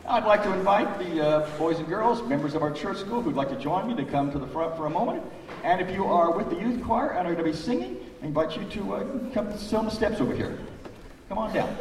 I'd like to invite the boys and girls, members of our church school who'd like to join me to come to the front for a moment. And if you are with the youth choir and are going to be singing, I invite you to come sit on the steps over here. Come on down.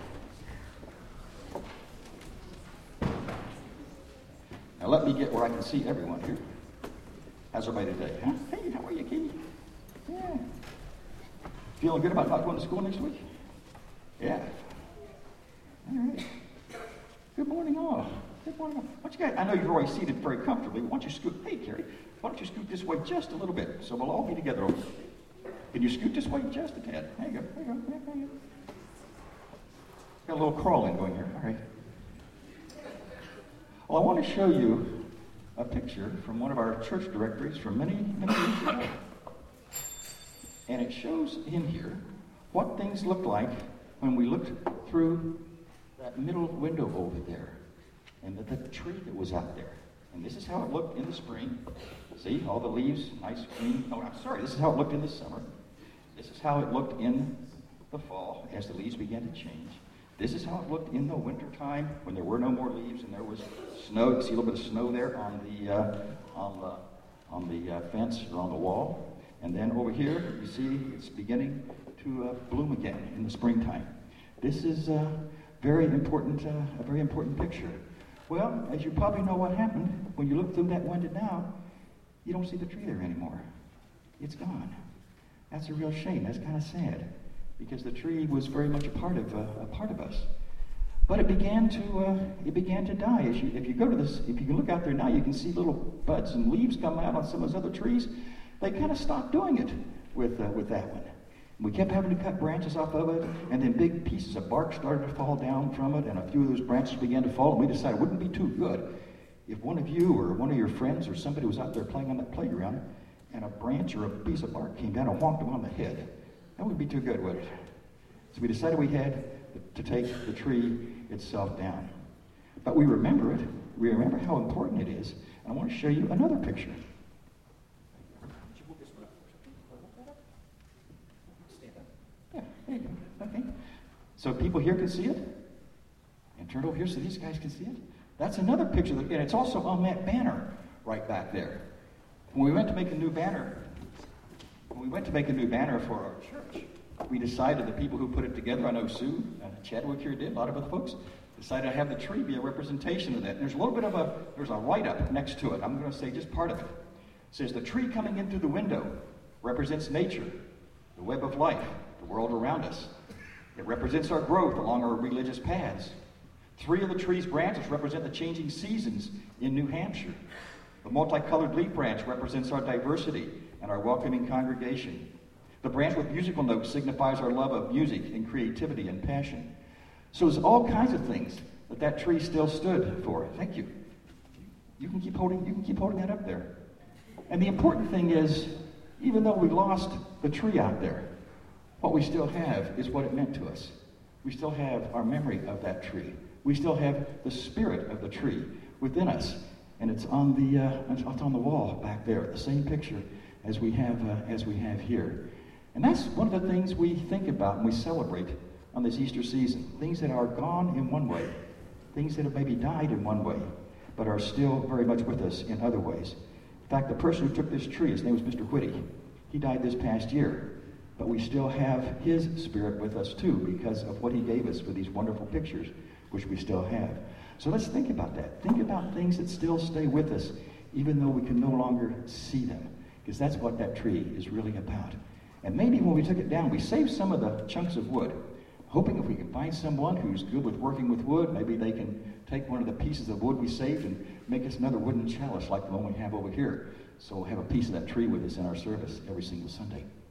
Now let me get where I can see everyone here. How's everybody today? Huh? Hey, how are you, Katie? Yeah. Feeling good about not going to school next week? Yeah. All right. Good morning, all. Good morning, all. Why don't you guys, I know you're already seated very comfortably. Why don't you scoot? Hey, Carrie, why don't you scoot this way just a little bit so we'll all be together over here. Can you scoot this way just a tad? There you go. There you go. There you go. Got a little crawling going here. All right. Well, I want to show you a picture from one of our church directories from many, many years ago. And it shows in here what things looked like when we looked through that middle window over there and the tree that was out there. And this is how it looked in the spring. See, all the leaves, nice green. Oh, I'm sorry, this is how it looked in the summer. This is how it looked in the fall as the leaves began to change. This is how it looked in the winter time when there were no more leaves and there was snow. You see a little bit of snow there on the fence or on the wall. And then over here, you see it's beginning to bloom again in the springtime. This is a very important picture. Well, as you probably know what happened, when you look through that window now, you don't see the tree there anymore. It's gone. That's a real shame. That's kind of sad, because the tree was very much a part of us. But it began to die. If you can look out there now, you can see little buds and leaves come out on some of those other trees. They kind of stopped doing it with that one. We kept having to cut branches off of it, and then big pieces of bark started to fall down from it, and a few of those branches began to fall, and we decided it wouldn't be too good if one of you or one of your friends or somebody was out there playing on that playground, and a branch or a piece of bark came down and whonked them on the head. That wouldn't be too good, would it? So we decided we had to take the tree itself down. But we remember it. We remember how important it is. And I want to show you another picture. Yeah, there you go. Okay. So people here can see it. And turn it over here so these guys can see it. That's another picture. And it's also on that banner right back there. When we went to make a new banner for our church, we decided, the people who put it together, I know Sue and Chadwick here did, a lot of other folks, decided to have the tree be a representation of that. And there's a little bit of there's a write-up next to it. I'm going to say just part of it. It says, the tree coming in through the window represents nature, the web of life, the world around us. It represents our growth along our religious paths. 3 of the tree's branches represent the changing seasons in New Hampshire. The multicolored leaf branch represents our diversity and our welcoming congregation. The branch with musical notes signifies our love of music and creativity and passion. So there's all kinds of things that tree still stood for. Thank you. You can keep holding that up there. And the important thing is, even though we lost the tree out there, what we still have is what it meant to us. We still have our memory of that tree. We still have the spirit of the tree within us. And it's on the wall back there, the same picture as we have here. And that's one of the things we think about and we celebrate on this Easter season. Things that are gone in one way, things that have maybe died in one way, but are still very much with us in other ways. In fact, the person who took this tree, his name was Mr. Whitty. He died this past year, but we still have his spirit with us too, because of what he gave us for these wonderful pictures, which we still have. So let's think about that. Think about things that still stay with us, even though we can no longer see them, because that's what that tree is really about. And maybe when we took it down, we saved some of the chunks of wood, hoping if we can find someone who's good with working with wood, maybe they can take one of the pieces of wood we saved and make us another wooden chalice like the one we have over here. So we'll have a piece of that tree with us in our service every single Sunday.